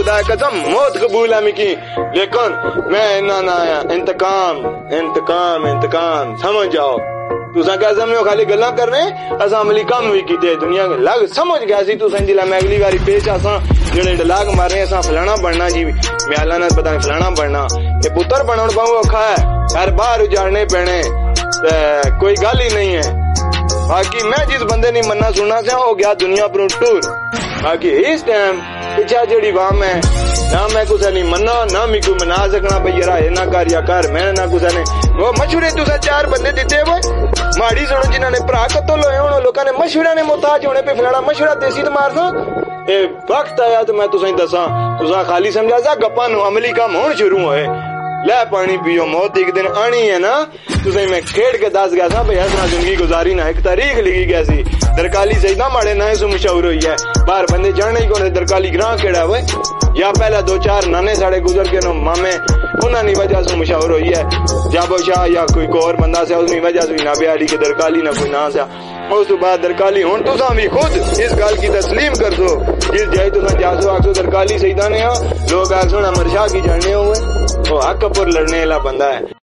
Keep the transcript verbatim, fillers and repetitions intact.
खुदा कसम मौत कबूल है मिकी, लेकिन मैं इन्ना ना आया। इंतकाम इंतकाम इंतकाम समझ जाओ। तुसा क्या समझो खाली गल्ला करने, असा अमली कम भी कीते दुनिया के लग समझ गया सी तुसा जिला मैं अगली बारी पेश आसा जेड़े डलाग मारे असा फलाना बनना जी म्याला ना पता नहीं फलाना बनना, ये पुत्र बनने पाऊं औखा है, घर बाहर उजाड़ने पैने, कोई गल ही नहीं है। बाकी मैं जिस बंदे नहीं मन्ना सुनना से हो गया दुनिया पर टूर। बाकी इस टाइम पिछा जेड़ी वाम है ना मैं कुछ नहीं मन्ना ना मिकू मना सकना भाई यार ये ना कर या कर, मैं ना कुछ नहीं वो मशवरे तुसा चार बंदे दिते वो माड़ी सुनो जिन्होंने भरा कत्ल होए होने लोगों ने मशवरा ने मोहताज होने पे फलाना मशवरा देसी तो मार दो। ए वक्त आया तो मैं तुसा दसा तुसा खाली समझा जा गप्पा नु अमली काम होने शुरू होए। ले पानी पियो मौत एक दिन आनी है ना, तुझे मैं खेड़ के दस गया था भाई हसना जिंदगी गुजारी ना एक तारीख लिखी गया सी दरकाली सही ना माड़े ना सो मशहूर हुई है बाहर बंदे जाने ही को दरकाली ग्रां केड़ा हुए या पहला दो चार नाने साढ़े गुजर के नो मामे उन्होंने वजह से मशहूर हुई है जाबो शाह या कोई और बंदा से उसकी वजह से ना ब्याली के दरकाली ना कोई ना सा उस तो बाद दरकाली हुन तुसा भी खुद इस गल की तस्लीम कर दो जिस जाए तुसा जासो आखो दरकाली सही दाने लोग आखो अमर शाह की जानने हुए वो हक पर लड़ने वाला बंदा है।